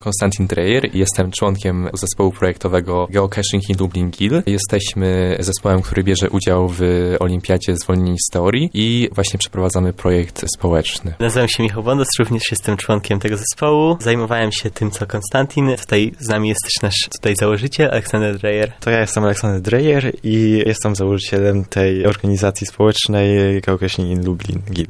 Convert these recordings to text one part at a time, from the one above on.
Konstantin Dreyer, jestem członkiem zespołu projektowego Geocaching in Lublin GIL. Jesteśmy zespołem, który bierze udział w Olimpiadzie Zwolnieni z Teorii i właśnie przeprowadzamy projekt społeczny. Nazywam się Michał Bondos, również jestem członkiem tego zespołu. Zajmowałem się tym, co Konstantin. Tutaj z nami jest też nasz założyciel, Aleksander Dreyer. To ja jestem Aleksander Dreyer i jestem założycielem tej organizacji społecznej Geocaching in Lublin GIL.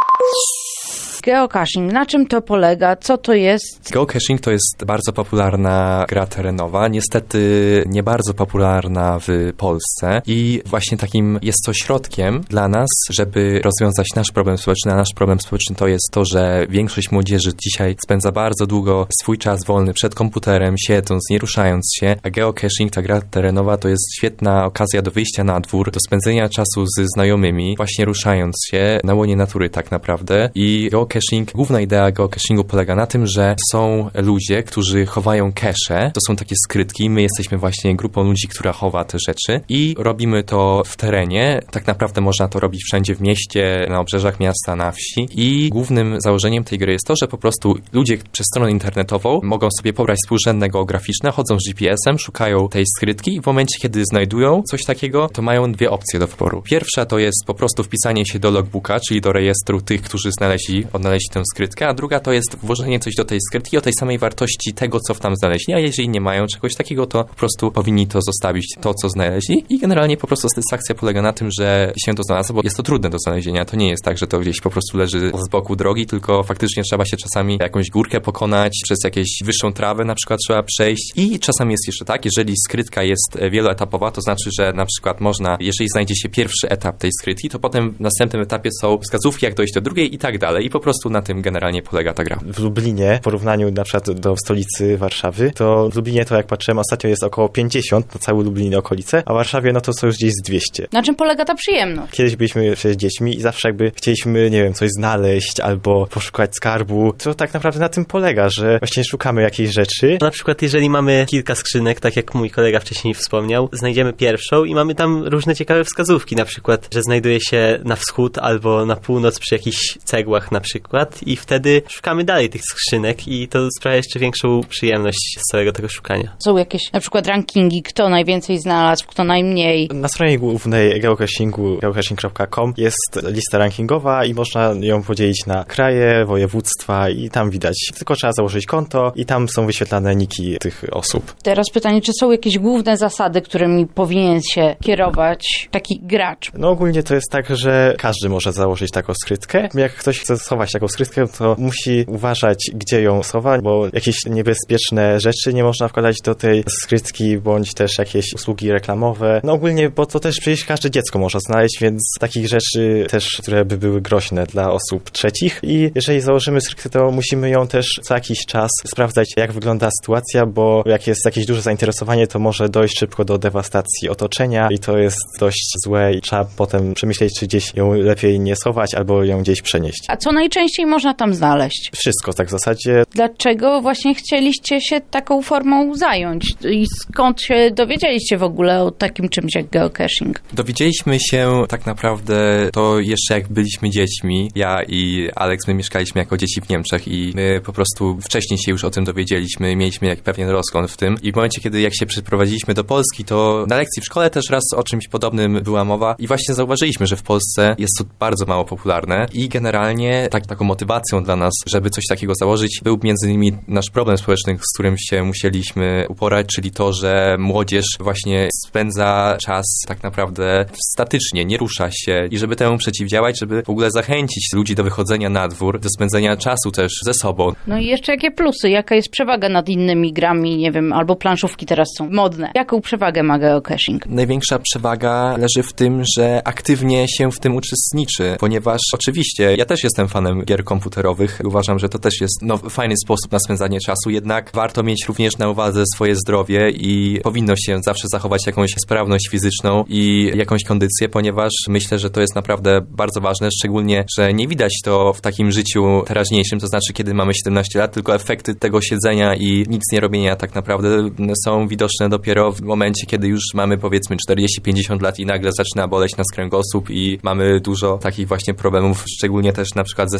Geocaching, na czym to polega? Co to jest? Geocaching to jest bardzo popularna gra terenowa, niestety nie bardzo popularna w Polsce i właśnie takim jest to środkiem dla nas, żeby rozwiązać nasz problem społeczny, a nasz problem społeczny to jest to, że większość młodzieży dzisiaj spędza bardzo długo swój czas wolny przed komputerem, siedząc, nie ruszając się, a geocaching, ta gra terenowa to jest świetna okazja do wyjścia na dwór, do spędzenia czasu ze znajomymi, właśnie ruszając się na łonie natury tak naprawdę i główna idea geocachingu polega na tym, że są ludzie, którzy chowają cache. To są takie skrytki. My jesteśmy właśnie grupą ludzi, która chowa te rzeczy i robimy to w terenie. Tak naprawdę można to robić wszędzie w mieście, na obrzeżach miasta, na wsi. I głównym założeniem tej gry jest to, że po prostu ludzie przez stronę internetową mogą sobie pobrać współrzędne geograficzne, chodzą z GPS-em, szukają tej skrytki i w momencie, kiedy znajdują coś takiego, to mają dwie opcje do wyboru. Pierwsza to jest po prostu wpisanie się do logbooka, czyli do rejestru tych, którzy odnaleźli tę skrytkę, a druga to jest włożenie coś do tej skrytki o tej samej wartości tego, co w tam znaleźli, a jeżeli nie mają czegoś takiego, to po prostu powinni to zostawić, to, co znaleźli i generalnie po prostu satysfakcja polega na tym, że się to znalazło, bo jest to trudne do znalezienia. To nie jest tak, że to gdzieś po prostu leży z boku drogi, tylko faktycznie trzeba się czasami jakąś górkę pokonać, przez jakąś wyższą trawę na przykład trzeba przejść i czasami jest jeszcze tak, jeżeli skrytka jest wieloetapowa, to znaczy, że na przykład można, jeżeli znajdzie się pierwszy etap tej skrytki, to potem w następnym etapie są wskazówki, jak dojść do drugiej i tak dalej i po prostu na tym generalnie polega ta gra. W Lublinie, w porównaniu na przykład do stolicy Warszawy, to w Lublinie to jak patrzyłem ostatnio jest około 50 na cały Lublin i okolice, a w Warszawie no to są już gdzieś z 200. Na czym polega ta przyjemność? Kiedyś byliśmy przecież dziećmi i zawsze jakby chcieliśmy, nie wiem, coś znaleźć albo poszukać skarbu. To tak naprawdę na tym polega, że właśnie szukamy jakiejś rzeczy. Na przykład jeżeli mamy kilka skrzynek, tak jak mój kolega wcześniej wspomniał, znajdziemy pierwszą i mamy tam różne ciekawe wskazówki, na przykład, że znajduje się na wschód albo na północ przy jakichś cegłach na przykład i wtedy szukamy dalej tych skrzynek i to sprawia jeszcze większą przyjemność z całego tego szukania. Są jakieś na przykład rankingi, kto najwięcej znalazł, kto najmniej. Na stronie głównej geocachingu, geocaching.com jest lista rankingowa i można ją podzielić na kraje, województwa i tam widać. Tylko trzeba założyć konto i tam są wyświetlane niki tych osób. Teraz pytanie, czy są jakieś główne zasady, którymi powinien się kierować taki gracz? No ogólnie to jest tak, że każdy może założyć taką skrytkę. Jak ktoś chce schować taką skrytkę, to musi uważać, gdzie ją schować, bo jakieś niebezpieczne rzeczy nie można wkładać do tej skrytki, bądź też jakieś usługi reklamowe. No ogólnie, bo to też przecież każde dziecko może znaleźć, więc takich rzeczy też, które by były groźne dla osób trzecich. I jeżeli założymy skrytkę, to musimy ją też co jakiś czas sprawdzać, jak wygląda sytuacja, bo jak jest jakieś duże zainteresowanie, to może dojść szybko do dewastacji otoczenia i to jest dość złe i trzeba potem przemyśleć, czy gdzieś ją lepiej nie schować, albo ją gdzieś przenieść. A co najczęściej można tam znaleźć? Wszystko tak w zasadzie. Dlaczego właśnie chcieliście się taką formą zająć? I skąd się dowiedzieliście w ogóle o takim czymś jak geocaching? Dowiedzieliśmy się tak naprawdę to jeszcze jak byliśmy dziećmi. Ja i Aleks, my mieszkaliśmy jako dzieci w Niemczech i my po prostu wcześniej się już o tym dowiedzieliśmy, mieliśmy jak pewien rozgląd w tym. I w momencie, kiedy jak się przeprowadziliśmy do Polski, to na lekcji w szkole też raz o czymś podobnym była mowa i właśnie zauważyliśmy, że w Polsce jest to bardzo mało popularne i generalnie taką motywacją dla nas, żeby coś takiego założyć, był między innymi nasz problem społeczny, z którym się musieliśmy uporać, czyli to, że młodzież właśnie spędza czas tak naprawdę statycznie, nie rusza się i żeby temu przeciwdziałać, żeby w ogóle zachęcić ludzi do wychodzenia na dwór, do spędzenia czasu też ze sobą. No i jeszcze jakie plusy? Jaka jest przewaga nad innymi grami, nie wiem, albo planszówki teraz są modne. Jaką przewagę ma geocaching? Największa przewaga leży w tym, że aktywnie się w tym uczestniczy, ponieważ oczywiście ja też jestem fanem gier komputerowych. Uważam, że to też jest fajny sposób na spędzanie czasu, jednak warto mieć również na uwadze swoje zdrowie i powinno się zawsze zachować jakąś sprawność fizyczną i jakąś kondycję, ponieważ myślę, że to jest naprawdę bardzo ważne, szczególnie, że nie widać to w takim życiu teraźniejszym, to znaczy kiedy mamy 17 lat, tylko efekty tego siedzenia i nic nie robienia tak naprawdę są widoczne dopiero w momencie, kiedy już mamy powiedzmy 40-50 lat i nagle zaczyna boleć nas kręgosłup i mamy dużo takich właśnie problemów, szczególnie też na przykład ze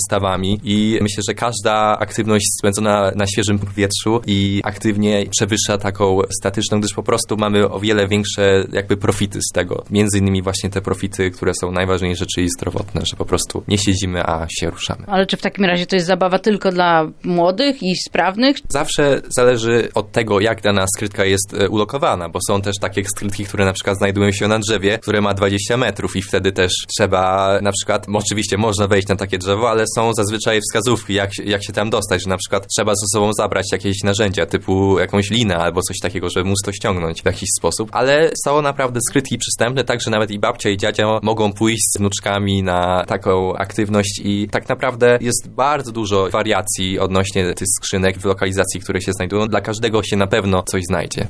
stawami i myślę, że każda aktywność spędzona na świeżym powietrzu i aktywnie przewyższa taką statyczną, gdyż po prostu mamy o wiele większe jakby profity z tego. Między innymi właśnie te profity, które są najważniejsze, czyli zdrowotne, że po prostu nie siedzimy, a się ruszamy. Ale czy w takim razie to jest zabawa tylko dla młodych i sprawnych? Zawsze zależy od tego, jak dana skrytka jest ulokowana, bo są też takie skrytki, które na przykład znajdują się na drzewie, które ma 20 metrów i wtedy też trzeba na przykład, oczywiście można wejść na takie drzewo, ale są zazwyczaj wskazówki, jak się tam dostać, że na przykład trzeba ze sobą zabrać jakieś narzędzia, typu jakąś linę albo coś takiego, żeby móc to ściągnąć w jakiś sposób, ale są naprawdę skrytki przystępne, tak, że nawet i babcia i dziadzia mogą pójść z wnuczkami na taką aktywność i tak naprawdę jest bardzo dużo wariacji odnośnie tych skrzynek w lokalizacji, które się znajdują. Dla każdego się na pewno coś znajdzie.